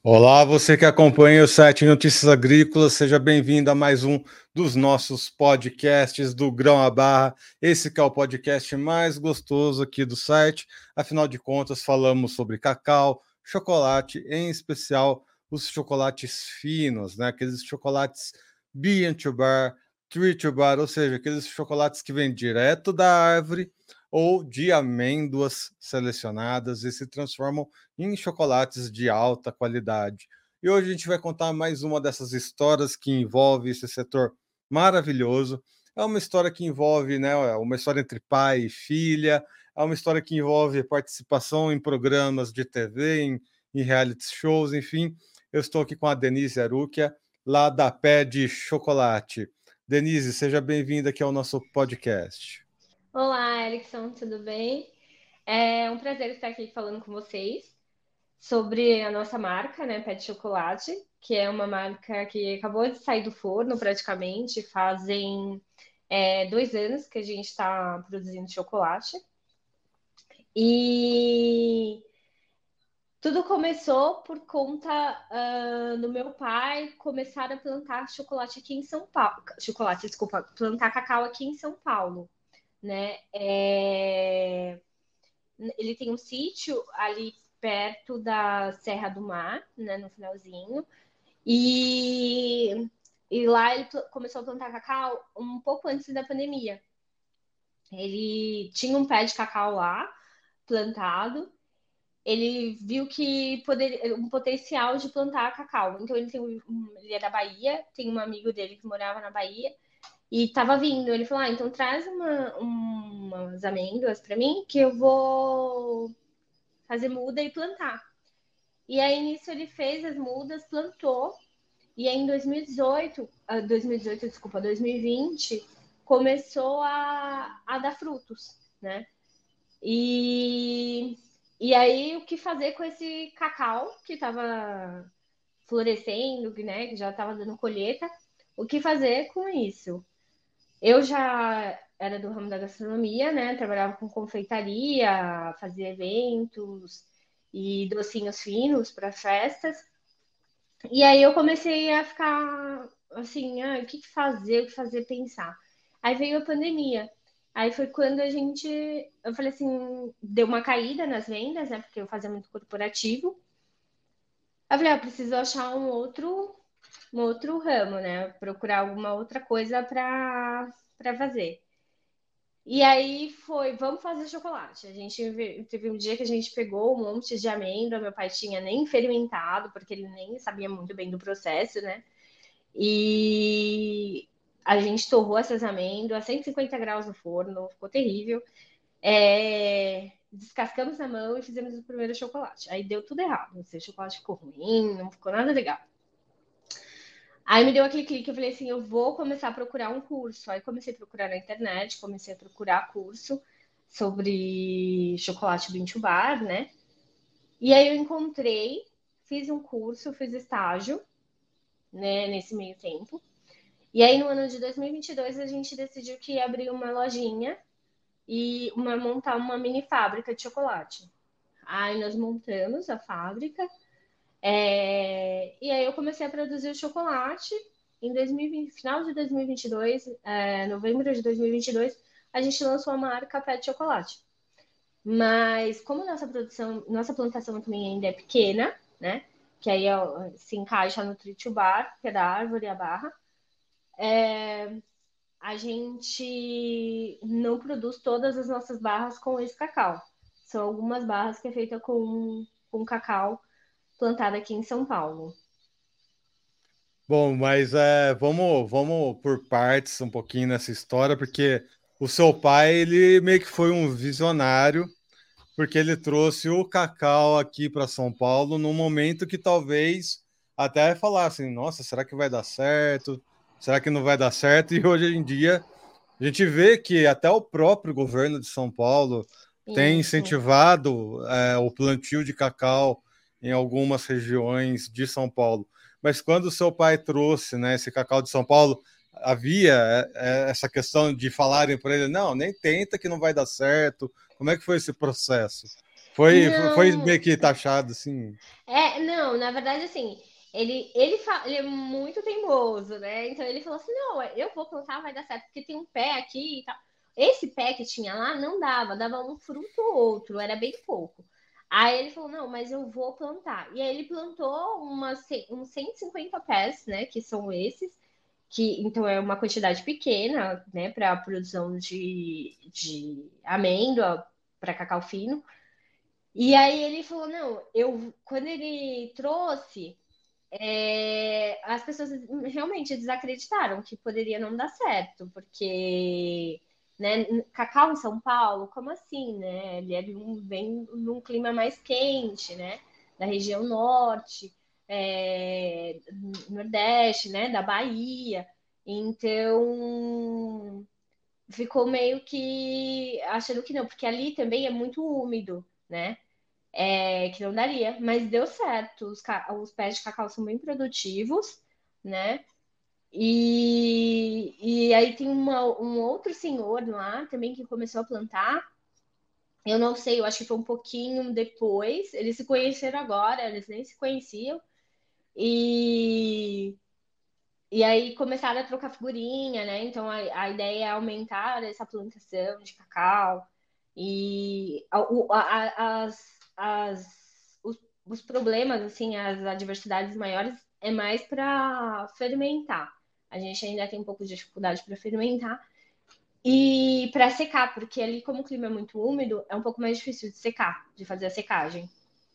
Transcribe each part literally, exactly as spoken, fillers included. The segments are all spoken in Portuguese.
Olá, você que acompanha o site Notícias Agrícolas, seja bem-vindo a mais um dos nossos podcasts do Grão à Barra. Esse que é o podcast mais gostoso aqui do site. Afinal de contas, falamos sobre cacau, chocolate, em especial os chocolates finos, né? Aqueles chocolates bean to bar, tree to bar, ou seja, aqueles chocolates que vêm direto da árvore ou de amêndoas selecionadas e se transformam em chocolates de alta qualidade. E hoje a gente vai contar mais uma dessas histórias que envolve esse setor maravilhoso. É uma história que envolve, né, uma história entre pai e filha, é uma história que envolve participação em programas de T V, em, em reality shows, enfim. Eu estou aqui com a Denise Aruquia, lá da Pé de Chocolate. Denise, seja bem-vinda aqui ao nosso podcast. Olá, Erickson, tudo bem? É um prazer estar aqui falando com vocês sobre a nossa marca, né, Pet Chocolate, que é uma marca que acabou de sair do forno praticamente, fazem é, dois anos que a gente está produzindo chocolate. E tudo começou por conta uh, do meu pai começar a plantar chocolate aqui em São Paulo. Chocolate, desculpa, plantar cacau aqui em São Paulo, né? É... Ele tem um sítio ali perto da Serra do Mar, né, no finalzinho. E, e lá ele começou a plantar cacau um pouco antes da pandemia. Ele tinha um pé de cacau lá, plantado. Ele viu que poderia um potencial de plantar cacau. Então ele tem um, ele é da Bahia, tem um amigo dele que morava na Bahia e estava vindo. Ele falou: ah, então traz uma, umas amêndoas para mim que eu vou fazer muda e plantar. E aí nisso ele fez as mudas, plantou, e aí em dois mil e dezoito, dois mil e dezoito, desculpa, dois mil e vinte, começou a, a dar frutos, né? E, e aí o que fazer com esse cacau que estava florescendo, né? Que já estava dando colheita, o que fazer com isso? Eu já era do ramo da gastronomia, né? Trabalhava com confeitaria, fazia eventos e docinhos finos para festas. E aí eu comecei a ficar assim, ah, o que fazer, o que fazer, pensar. Aí veio a pandemia. Aí foi quando a gente, eu falei assim, deu uma caída nas vendas, né? Porque eu fazia muito corporativo. Eu falei, ah, preciso achar um outro, um outro ramo, né? Procurar alguma outra coisa para para fazer. E aí foi, vamos fazer chocolate. A gente teve um dia que a gente pegou um monte de amêndoa, meu pai tinha nem fermentado, porque ele nem sabia muito bem do processo, né? E a gente torrou essas amêndoas a cento e cinquenta graus no forno, ficou terrível. É... Descascamos na mão e fizemos o primeiro chocolate. Aí deu tudo errado. O chocolate ficou ruim, não ficou nada legal. Aí me deu aquele clique, eu falei assim, eu vou começar a procurar um curso. Aí comecei a procurar na internet, comecei a procurar curso sobre chocolate bean to bar, né? E aí eu encontrei, fiz um curso, fiz estágio, né, nesse meio tempo. E aí no ano de dois mil e vinte e dois a gente decidiu que ia abrir uma lojinha e uma, montar uma mini fábrica de chocolate. Aí nós montamos a fábrica, é, e aí eu comecei a produzir o chocolate. Em dois mil e vinte, final de dois mil e vinte e dois, é, novembro de dois mil e vinte e dois, a gente lançou a marca Pet Chocolate. Mas como nossa produção, nossa plantação também ainda é pequena, né? Que aí ó, se encaixa no tritubar, que é da árvore a barra, é, a gente não produz todas as nossas barras com esse cacau. São algumas barras que é feita com, com cacau plantado aqui em São Paulo. Bom, mas é, vamos, vamos por partes um pouquinho nessa história, porque o seu pai, ele meio que foi um visionário, porque ele trouxe o cacau aqui para São Paulo num momento que talvez até falassem, nossa, será que vai dar certo? Será que não vai dar certo? E hoje em dia a gente vê que até o próprio governo de São Paulo tem Isso. incentivado é, o plantio de cacau em algumas regiões de São Paulo. Mas quando o seu pai trouxe, né, esse cacau de São Paulo, havia é, essa questão de falarem para ele, não, nem tenta que não vai dar certo. Como é que foi esse processo? Foi, foi Não, meio que taxado, assim. é, não, na verdade, assim, ele, ele, fa- ele é muito teimoso, né? Então ele falou assim: não, eu vou plantar, vai dar certo, porque tem um pé aqui e tal. Esse pé que tinha lá não dava, dava um fruto ou outro, era bem pouco. Aí ele falou: não, mas eu vou plantar. E aí ele plantou umas, ce- uns cento e cinquenta pés, né? Que são esses, que então é uma quantidade pequena, né, para a produção de, de amêndoa, para cacau fino. E aí ele falou, não, eu quando ele trouxe, é, as pessoas realmente desacreditaram que poderia não dar certo, porque né, cacau em São Paulo, como assim, né? Ele é de um, vem num clima mais quente, né? Da região norte, é, nordeste, né? Da Bahia. Então ficou meio que achando que não, porque ali também é muito úmido, né? É, que não daria, mas deu certo. Os, os pés de cacau são bem produtivos, né? E, e aí tem uma, um outro senhor lá também que começou a plantar. Eu não sei, eu acho que foi um pouquinho depois. Eles se conheceram agora, eles nem se conheciam. E, e aí começaram a trocar figurinha, né? Então a, a ideia é aumentar essa plantação de cacau. E a, a, as, as, os, os problemas, assim, as adversidades maiores é mais para fermentar. A gente ainda tem um pouco de dificuldade para fermentar e para secar, porque ali, como o clima é muito úmido, é um pouco mais difícil de secar, de fazer a secagem.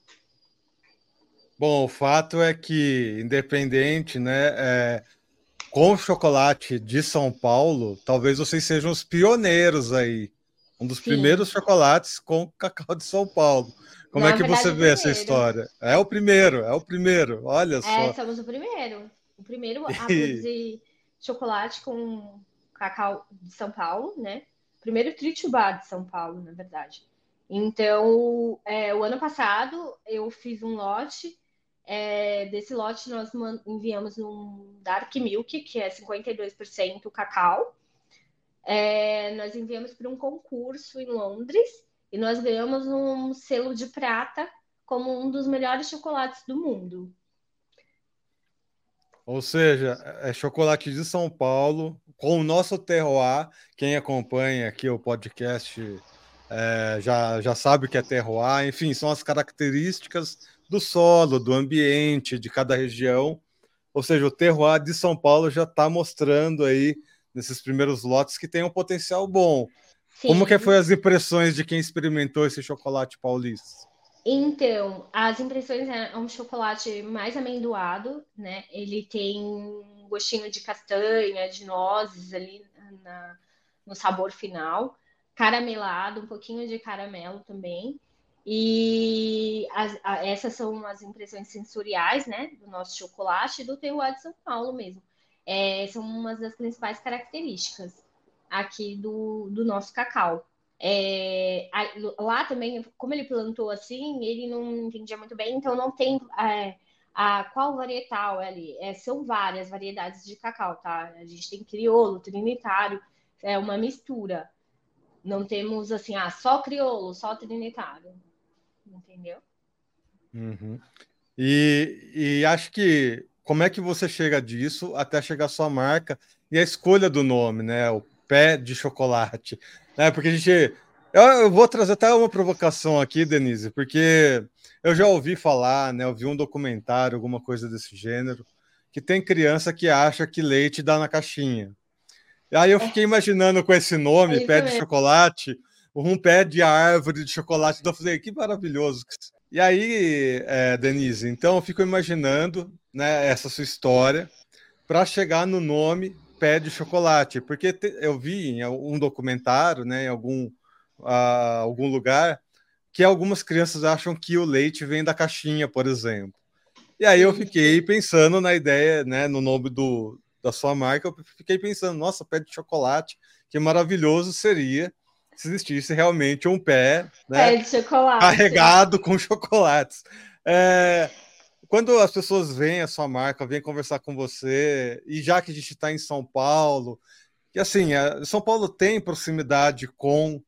Bom, o fato é que, independente, né, é, com o chocolate de São Paulo, talvez vocês sejam os pioneiros aí. Um dos Sim, primeiros chocolates com cacau de São Paulo. Como é na que você verdade, o vê essa primeiro. história? É o primeiro, é o primeiro, olha É, só. somos o primeiro. O primeiro a E, produzir chocolate com cacau de São Paulo, né? Primeiro Tritubá de São Paulo, na verdade. Então, é, o ano passado eu fiz um lote. É, desse lote nós enviamos num Dark Milk, que é cinquenta e dois por cento cacau. É, nós enviamos para um concurso em Londres e nós ganhamos um selo de prata como um dos melhores chocolates do mundo. ou seja, é chocolate de São Paulo, com o nosso terroir. Quem acompanha aqui o podcast é, já, já sabe o que é terroir. Enfim, são as características do solo, do ambiente, de cada região. Ou seja, o terroir de São Paulo já está mostrando aí, nesses primeiros lotes, que tem um potencial bom. Como que foi Sim. as impressões de quem experimentou esse chocolate paulista? Então, as impressões é um chocolate mais amendoado, né? Ele tem um gostinho de castanha, de nozes ali na, no sabor final, caramelado, um pouquinho de caramelo também. E as, a, essas são as impressões sensoriais, né? Do nosso chocolate e do terroir de São Paulo mesmo. É, são uma das principais características aqui do, do nosso cacau. É, lá também, como ele plantou assim, ele não entendia muito bem, então não tem é, a qual varietal é ali. É, são várias variedades de cacau, tá? A gente tem crioulo, trinitário, é uma mistura. Não temos assim, ah, só crioulo, só trinitário, entendeu? Uhum. E, e acho que como é que você chega disso até chegar à sua marca e a escolha do nome, né? O pé de chocolate, né? Porque a gente, eu, eu vou trazer até uma provocação aqui, Denise, porque eu já ouvi falar, né? Eu vi um documentário, alguma coisa desse gênero, que tem criança que acha que leite dá na caixinha. Aí eu fiquei imaginando com esse É nome, isso pé de mesmo. chocolate, um pé de árvore de chocolate. Então eu falei, que maravilhoso. E aí, é, Denise, então eu fico imaginando, né, essa sua história para chegar no nome pé de chocolate, porque te, eu vi em um documentário, né, em algum, uh, algum lugar, que algumas crianças acham que o leite vem da caixinha, por exemplo. E aí eu Sim. fiquei pensando na ideia, né, no nome do, da sua marca, eu fiquei pensando, nossa, pé de chocolate, que maravilhoso seria se existisse realmente um pé, né, Pé de chocolate. carregado com chocolates. É, quando as pessoas veem a sua marca, vêm conversar com você, e já que a gente está em São Paulo, que assim, a, São Paulo tem proximidade com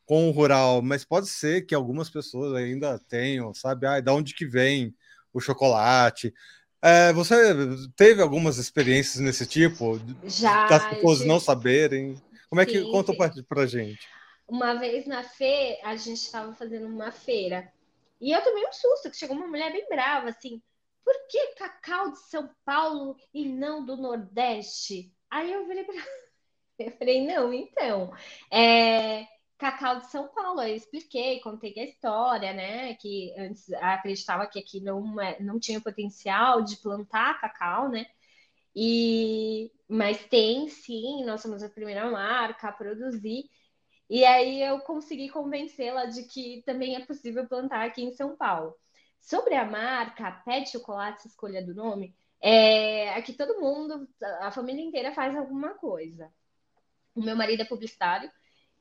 com o rural, mas pode ser que algumas pessoas ainda tenham, sabe? Ah, da onde que vem o chocolate? É, você teve algumas experiências nesse tipo, das Já, eu pessoas não tive, saberem? Como é que sim, conta sim. pra gente? Uma vez na feira, a gente estava fazendo uma feira. E eu tomei um susto, que chegou uma mulher bem brava, assim, por que cacau de São Paulo e não do Nordeste? Aí eu virei pra eu falei, não, então, é, cacau de São Paulo, eu expliquei, contei a história, né, que antes acreditava que aqui não, é- não tinha potencial de plantar cacau, né, e, mas tem sim, nós somos a primeira marca a produzir, e aí eu consegui convencê-la de que também é possível plantar aqui em São Paulo. Sobre a marca Pet Chocolate, escolha do nome, é, aqui todo mundo, a família inteira faz alguma coisa. O meu marido é publicitário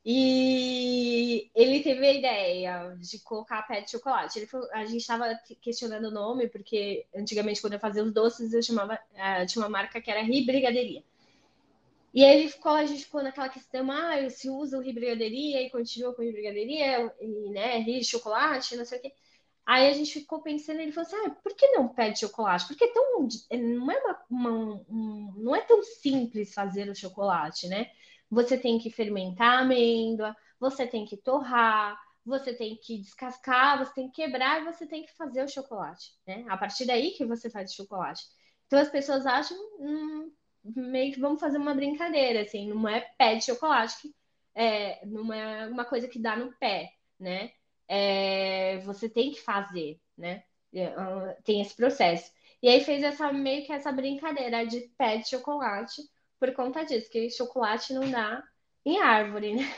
e ele teve a ideia de colocar Pet Chocolate. Ele falou, a gente estava questionando o nome, porque antigamente, quando eu fazia os doces, eu chamava, uh, tinha uma marca que era Ri Brigadeiria. E aí ele ficou, a gente ficou naquela questão, ah, se usa o Ri Brigadeiria e continua com o Ri Brigadeiria, e, né, Ri Chocolate, não sei o quê. Aí a gente ficou pensando, ele falou assim, ah, por que não Pet Chocolate? Porque é tão, não, é uma, uma, um, não é tão simples fazer o chocolate, né? Você tem que fermentar a amêndoa, você tem que torrar, você tem que descascar, você tem que quebrar e você tem que fazer o chocolate, né? A partir daí que você faz o chocolate. Então as pessoas acham, hum, meio que vamos fazer uma brincadeira, assim, não é pé de chocolate, que é, não é uma coisa que dá no pé, né? É, você tem que fazer, né? É, tem esse processo. E aí fez essa meio que essa brincadeira de pé de chocolate por conta disso, que chocolate não dá em árvore, né?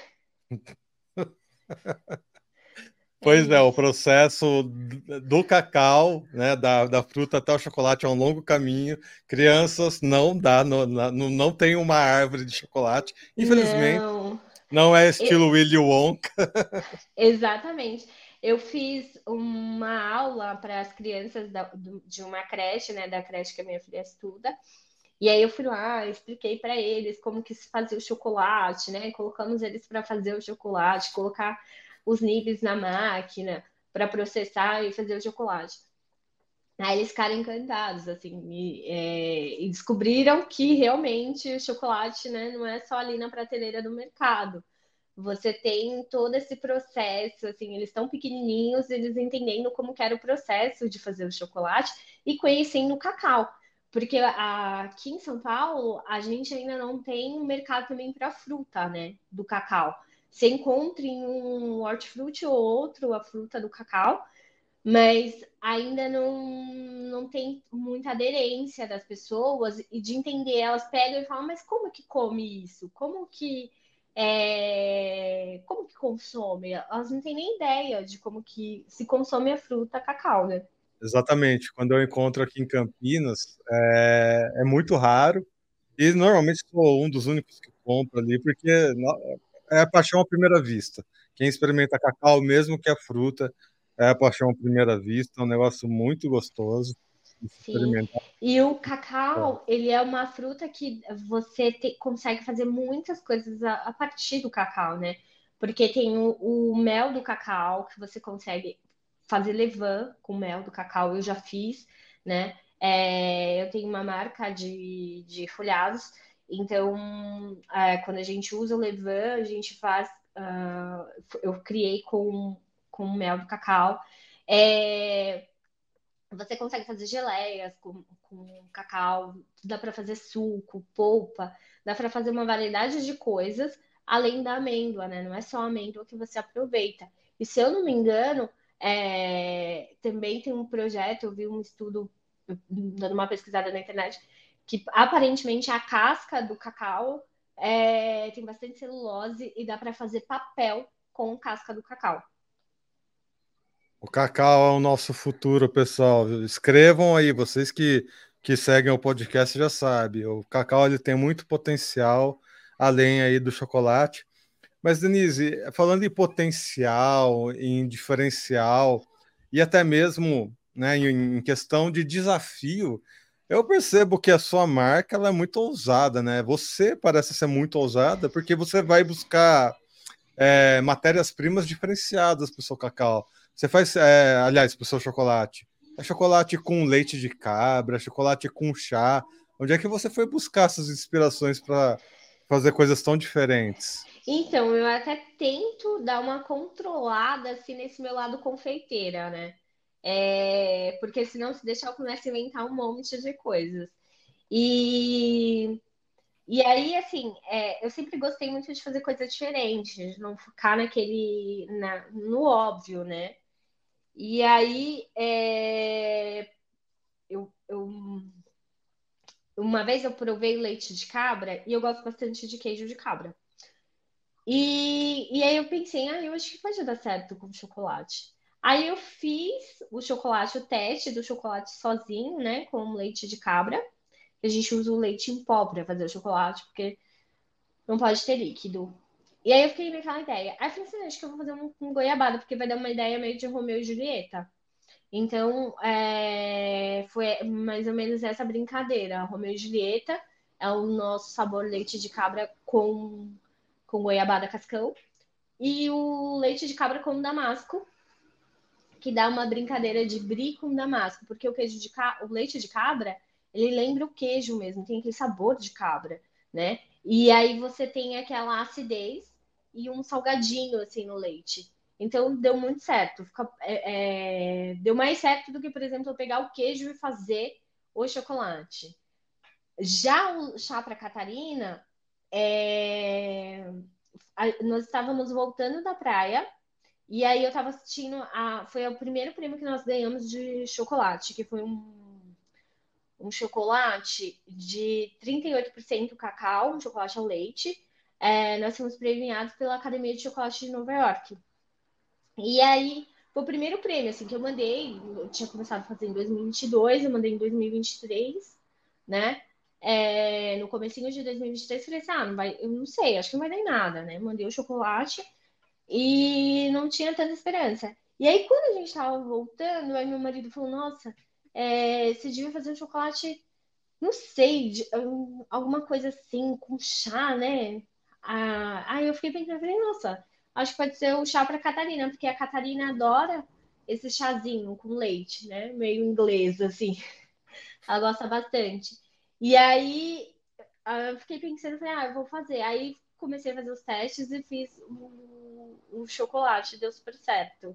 É Pois é, o isso. processo do cacau, né, da, da fruta até o chocolate é um longo caminho. Crianças não dá, não, não, não tem uma árvore de chocolate. Infelizmente, Não, não é estilo Willy Wonka. exatamente. Eu fiz uma aula para as crianças da, do, de uma creche, né, da creche que a minha filha estuda. E aí eu fui lá, expliquei para eles como que se fazia o chocolate, né? Colocamos eles para fazer o chocolate, colocar os níveis na máquina para processar e fazer o chocolate. Aí eles ficaram encantados, assim, e, é, e descobriram que realmente o chocolate, né, não é só ali na prateleira do mercado. Você tem todo esse processo, assim, eles estão pequenininhos, eles entendendo como que era o processo de fazer o chocolate e conhecendo o cacau. Porque aqui em São Paulo, a gente ainda não tem um mercado também para fruta, né, do cacau. Você encontra em um hortifruti ou outro a fruta do cacau, mas ainda não, não tem muita aderência das pessoas e de entender. Elas pegam e falam, mas como que come isso? Como que é, como que consome? Elas não têm nem ideia de como que se consome a fruta cacau, né? Exatamente. Quando eu encontro aqui em Campinas, é, é muito raro. E normalmente sou um dos únicos que compro ali, porque é a paixão à primeira vista. Quem experimenta cacau, mesmo que a fruta, é a paixão à primeira vista. É um negócio muito gostoso de se Sim. experimentar. E o cacau, ele é uma fruta que você te, consegue fazer muitas coisas a, a, partir do cacau, né? Porque tem o, o mel do cacau, que você consegue fazer levain com mel do cacau, eu já fiz, né? É, eu tenho uma marca de, de folhados, então é, quando a gente usa o levain, a gente faz. Uh, eu criei com, com mel do cacau. É, você consegue fazer geleias com, com cacau, dá para fazer suco, polpa, dá para fazer uma variedade de coisas além da amêndoa, né? Não é só a amêndoa que você aproveita. E se eu não me engano, é, também tem um projeto, eu vi um estudo, dando uma pesquisada na internet, que aparentemente a casca do cacau é, tem bastante celulose e dá para fazer papel com casca do cacau. O cacau é o nosso futuro, pessoal. Escrevam aí, vocês que, que seguem o podcast já sabem. O cacau ele tem muito potencial, além aí do chocolate. Mas, Denise, falando em potencial, em diferencial e até mesmo, né, em, em questão de desafio, eu percebo que a sua marca ela é muito ousada, né? Você parece ser muito ousada porque você vai buscar é, matérias-primas diferenciadas para o seu cacau. Você faz, é, aliás, para o seu chocolate. É chocolate com leite de cabra, chocolate com chá. Onde é que você foi buscar essas inspirações para fazer coisas tão diferentes? Então, eu até tento dar uma controlada assim nesse meu lado confeiteira, né? É, porque senão se deixar eu começo a inventar um monte de coisas. E, e aí, assim, é, eu sempre gostei muito de fazer coisas diferentes, de não ficar naquele, na- no óbvio, né? E aí, é, eu, eu- uma vez eu provei leite de cabra e eu gosto bastante de queijo de cabra. E, e aí eu pensei, ah, eu acho que pode dar certo com chocolate. Aí eu fiz o chocolate, o teste do chocolate sozinho, né, com leite de cabra. A gente usa o leite em pó para fazer o chocolate, porque não pode ter líquido. E aí eu fiquei naquela ideia. Aí eu falei assim, acho que eu vou fazer um com goiabada, porque vai dar uma ideia meio de Romeu e Julieta. Então, é, foi mais ou menos essa brincadeira. Romeu e Julieta é o nosso sabor leite de cabra com, com goiabada cascão. E o leite de cabra com damasco, que dá uma brincadeira de brie com damasco, porque o queijo de ca... o leite de cabra, ele lembra o queijo mesmo, tem aquele sabor de cabra, né? E aí você tem aquela acidez e um salgadinho assim no leite. Então deu muito certo. Fica, é, é, deu mais certo do que, por exemplo, eu pegar o queijo e fazer o chocolate. Já o chá para Catarina, é, nós estávamos voltando da praia e aí eu tava assistindo a. Foi o primeiro prêmio que nós ganhamos de chocolate, que foi um, um chocolate de trinta e oito por cento cacau, um chocolate ao leite. É, nós fomos premiados pela Academia de Chocolate de Nova York. E aí, foi o primeiro prêmio, assim, que eu mandei. Eu tinha começado a fazer em dois mil e vinte e dois, eu mandei em dois mil e vinte e três, né? É, no comecinho de dois mil e vinte e três, falei assim, ah, não vai, eu não sei, acho que não vai dar em nada, né? Mandei o chocolate e não tinha tanta esperança. E aí, quando a gente tava voltando, aí meu marido falou: Nossa, é, você devia fazer um chocolate, não sei, de- um- alguma coisa assim, com chá, né? Ah, aí eu fiquei pensando, falei: Nossa, acho que pode ser o chá para Catarina, porque a Catarina adora esse chazinho com leite, né? Meio inglês, assim. Ela gosta bastante. E aí ah, eu fiquei pensando, falei, ah, eu vou fazer. Aí comecei a fazer os testes e fiz o, o chocolate, deu super certo.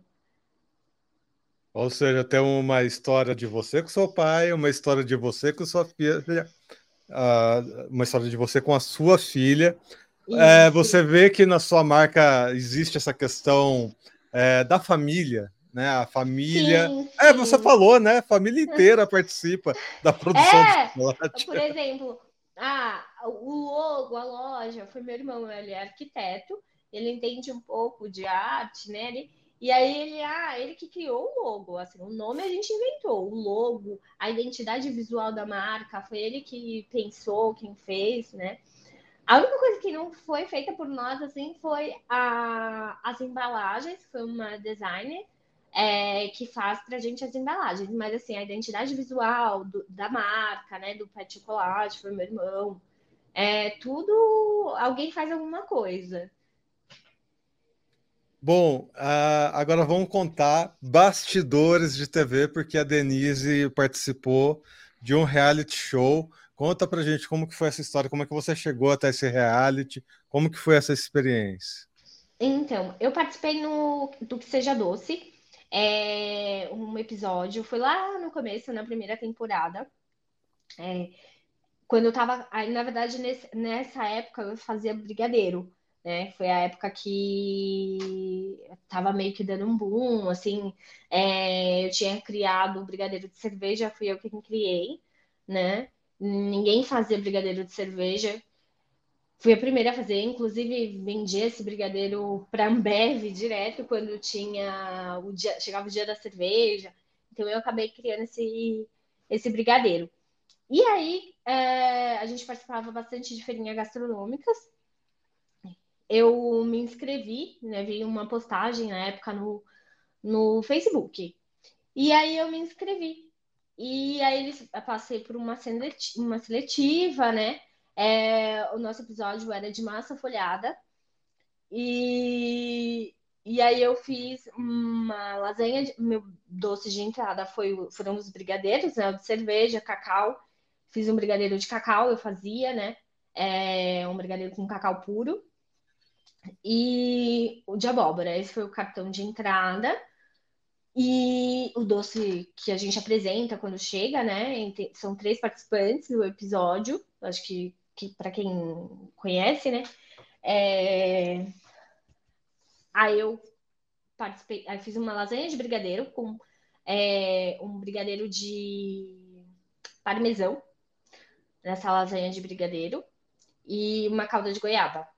Ou seja, tem uma história de você com seu pai, uma história de você com sua filha, ah, uma história de você com a sua filha. É, Isso. você vê que na sua marca existe essa questão é, da família, né? A família. Sim, É, você sim. falou, né? A família inteira participa da produção do É, chocolate. por exemplo, ah, o logo, a loja, foi meu irmão, ele é arquiteto, ele entende um pouco de arte, né? Ele, e aí ele, ah, ele que criou o logo, assim, o nome a gente inventou, o logo, a identidade visual da marca, foi ele que pensou, quem fez, né? A única coisa que não foi feita por nós, assim, foi a, as embalagens, foi uma designer é, que faz pra gente as embalagens, mas assim, a identidade visual do, da marca, né, do Pet Chocolate, foi meu irmão, é tudo, alguém faz alguma coisa. Bom, ah, agora vamos contar bastidores de T V, porque a Denise participou de um reality show. Conta pra gente como que foi essa história, como é que você chegou até esse reality, como que foi essa experiência. Então, eu participei no do Que Seja Doce, é, um episódio, foi lá no começo, na primeira temporada, quando eu tava, aí, na verdade, nesse- nessa época eu fazia brigadeiro, né? Foi a época que tava meio que dando um boom, assim, é, eu tinha criado o brigadeiro de cerveja, fui eu quem criei, né? Ninguém fazia brigadeiro de cerveja. Fui a primeira a fazer, inclusive vendi esse brigadeiro para Ambev direto quando tinha o dia, chegava o dia da cerveja. Então eu acabei criando esse, esse brigadeiro. E aí, é, a gente participava bastante de feirinhas gastronômicas. Eu me inscrevi, né? Vi uma postagem na época no, no Facebook. E aí eu me inscrevi. E aí eles, eu passei por uma seleti- uma seletiva, né? É, o nosso episódio era de massa folhada. E, e aí eu fiz uma lasanha, de, meu doce de entrada foi, foram os brigadeiros, né? O de cerveja, cacau. Fiz um brigadeiro de cacau, eu fazia, né? É, um brigadeiro com cacau puro. E o de abóbora, esse foi o cartão de entrada. E o doce que a gente apresenta quando chega, né? São três participantes do episódio, acho que, que para quem conhece, né? É... Aí eu participei, aí fiz uma lasanha de brigadeiro com é, um brigadeiro de parmesão nessa lasanha de brigadeiro e uma calda de goiaba.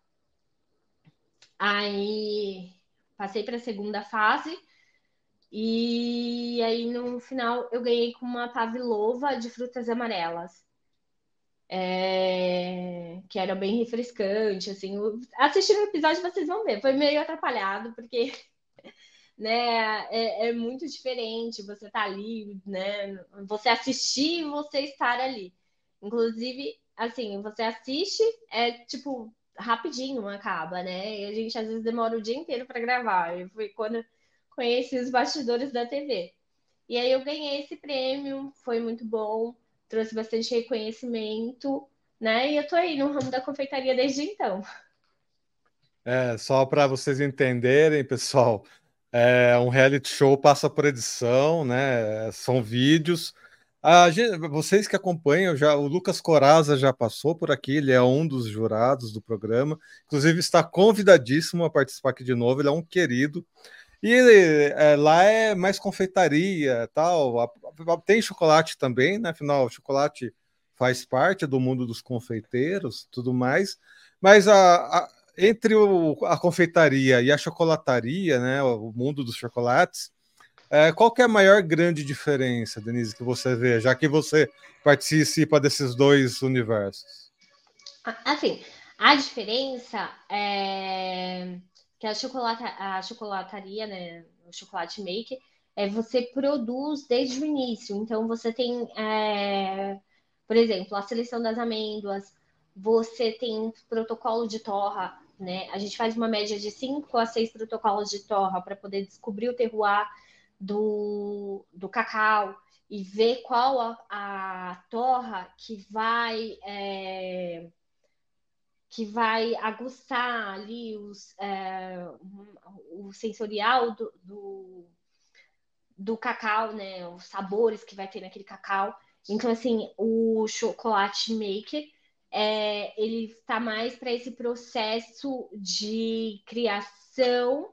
Aí passei para a segunda fase e aí no final eu ganhei com uma pavlova de frutas amarelas. É, que era bem refrescante, assim. Assistindo o episódio vocês vão ver, foi meio atrapalhado, porque né, é, é muito diferente você tá ali, né? Você assistir e você estar ali. Inclusive, assim, você assiste, é tipo, rapidinho acaba, né? E a gente às vezes demora o dia inteiro para gravar. E foi quando eu conheci os bastidores da T V. E aí eu ganhei esse prêmio, foi muito bom, trouxe bastante reconhecimento, né? E eu tô aí no ramo da confeitaria desde então. É, só para vocês entenderem, pessoal, é, um reality show passa por edição, né? São vídeos. A gente- vocês que acompanham, já, o Lucas Coraza já passou por aqui, ele é um dos jurados do programa, inclusive está convidadíssimo a participar aqui de novo, ele é um querido. E é, lá é mais confeitaria, tal. A- a- Tem chocolate também, né? Afinal, o chocolate faz parte do mundo dos confeiteiros, tudo mais. Mas a, a- entre o- a confeitaria e a chocolataria, né? O mundo dos chocolates, é, qual que é a maior grande diferença, Denise, que você vê, já que você participa desses dois universos? Assim, a diferença é que a, chocolata, a chocolataria, né, o chocolate maker, é você produz desde o início. Então, você tem, é, por exemplo, a seleção das amêndoas, você tem um protocolo de torra, né? A gente faz uma média de cinco a seis protocolos de torra para poder descobrir o terroir do, do cacau e ver qual a, a torra que vai... É, que vai aguçar ali os, é, o sensorial do, do, do cacau, né? Os sabores que vai ter naquele cacau. Então, assim, o chocolate maker é, ele está mais para esse processo de criação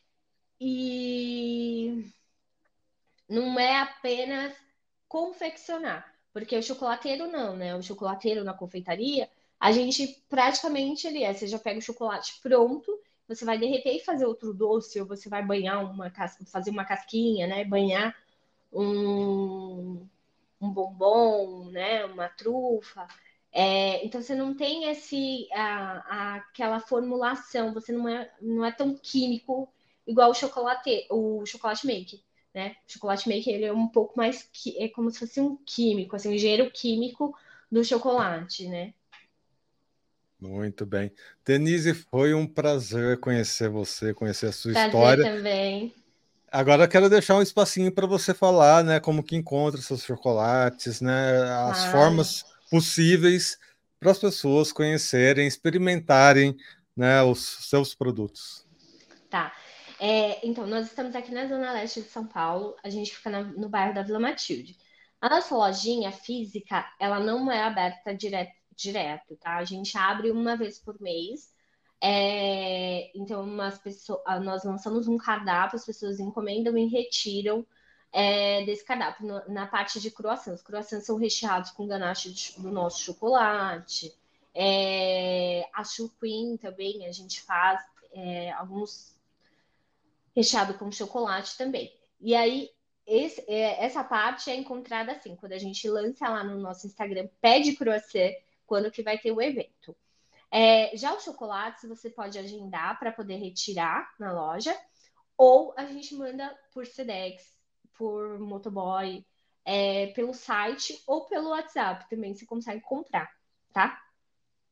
e não é apenas confeccionar, porque o chocolateiro não, né? O chocolateiro na confeitaria, a gente praticamente ali é, você já pega o chocolate pronto, você vai derreter e fazer outro doce, ou você vai banhar uma casca, fazer uma casquinha, né? Banhar um, um bombom, né? Uma trufa. É, então você não tem esse a, a, aquela formulação, você não é, não é tão químico igual o chocolate, o chocolate maker, né? O chocolate maker ele é um pouco mais é como se fosse um químico, assim, um engenheiro químico do chocolate, né? Muito bem. Denise, foi um prazer conhecer você, conhecer a sua Prazer história. também. Agora eu quero deixar um espacinho para você falar, né, como que encontra seus chocolates, né, as Claro. formas possíveis para as pessoas conhecerem, experimentarem, né, os seus produtos. Tá. É, então, nós estamos aqui na Zona Leste de São Paulo, a gente fica na- no bairro da Vila Matilde. A nossa lojinha física, ela não é aberta direto, direto, tá? A gente abre uma vez por mês. É, então, umas pessoas, ah, nós lançamos um cardápio, as pessoas encomendam e retiram é, desse cardápio. No- na parte de croissants, os croissants são recheados com ganache de- do nosso chocolate. É, a chupim também, a gente faz é, alguns recheado com chocolate também. E aí, esse, é, essa parte é encontrada assim, quando a gente lança lá no nosso Instagram, pede croissant, quando que vai ter o evento. É, já o chocolate, você pode agendar para poder retirar na loja, ou a gente manda por Sedex, por motoboy, é, pelo site ou pelo WhatsApp também você consegue comprar, tá?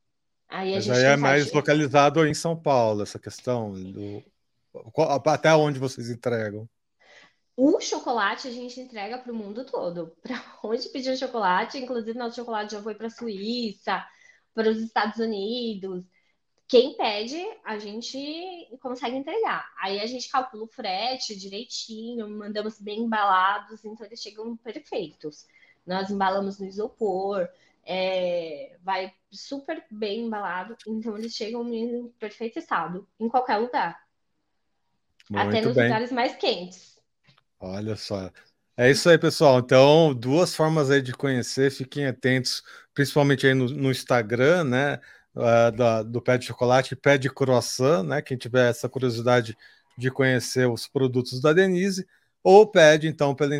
Aí a Mas gente aí tem é um mais site. localizado em São Paulo, essa questão do qual- até onde vocês entregam. O chocolate a gente entrega para o mundo todo. Para onde pedir chocolate, inclusive nosso chocolate já foi para a Suíça, para os Estados Unidos. Quem pede, a gente consegue entregar. Aí a gente calcula o frete direitinho, mandamos bem embalados, então eles chegam perfeitos. Nós embalamos no isopor, é, vai super bem embalado, então eles chegam em perfeito estado, em qualquer lugar, até Muito nos bem. lugares mais quentes. Olha só. É isso aí, pessoal. Então, duas formas aí de conhecer, fiquem atentos, principalmente aí no, no Instagram, né? ah, da- do Pé de Chocolate e Pé de Croissant, né? Quem tiver essa curiosidade de conhecer os produtos da Denise, ou pede, então, pela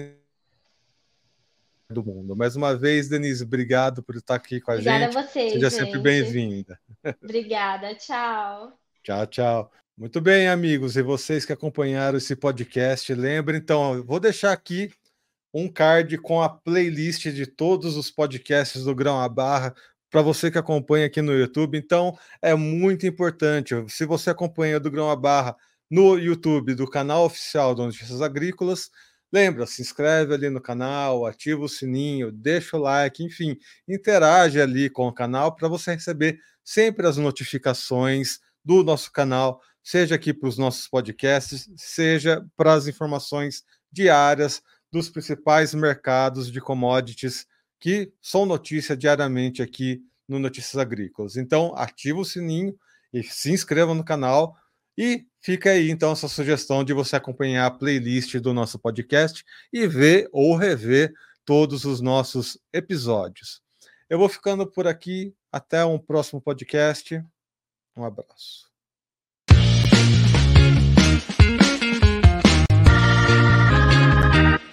do mundo. Mais uma vez, Denise, obrigado por estar aqui com a Obrigada a gente. vocês, Seja sempre gente. bem-vinda. Obrigada, tchau. Tchau, tchau. Muito bem, amigos, e vocês que acompanharam esse podcast, lembrem, então, eu vou deixar aqui um card com a playlist de todos os podcasts do Grão à Barra para você que acompanha aqui no YouTube. Então, é muito importante. Se você acompanha do Grão à Barra no YouTube, do canal oficial do Notícias Agrícolas, lembra, se inscreve ali no canal, ativa o sininho, deixa o like, enfim, interage ali com o canal para você receber sempre as notificações do nosso canal, seja aqui para os nossos podcasts, seja para as informações diárias dos principais mercados de commodities que são notícia diariamente aqui no Notícias Agrícolas. Então, ativa o sininho e se inscreva no canal e fica aí então essa sugestão de você acompanhar a playlist do nosso podcast e ver ou rever todos os nossos episódios. Eu vou ficando por aqui, até um próximo podcast. Um abraço.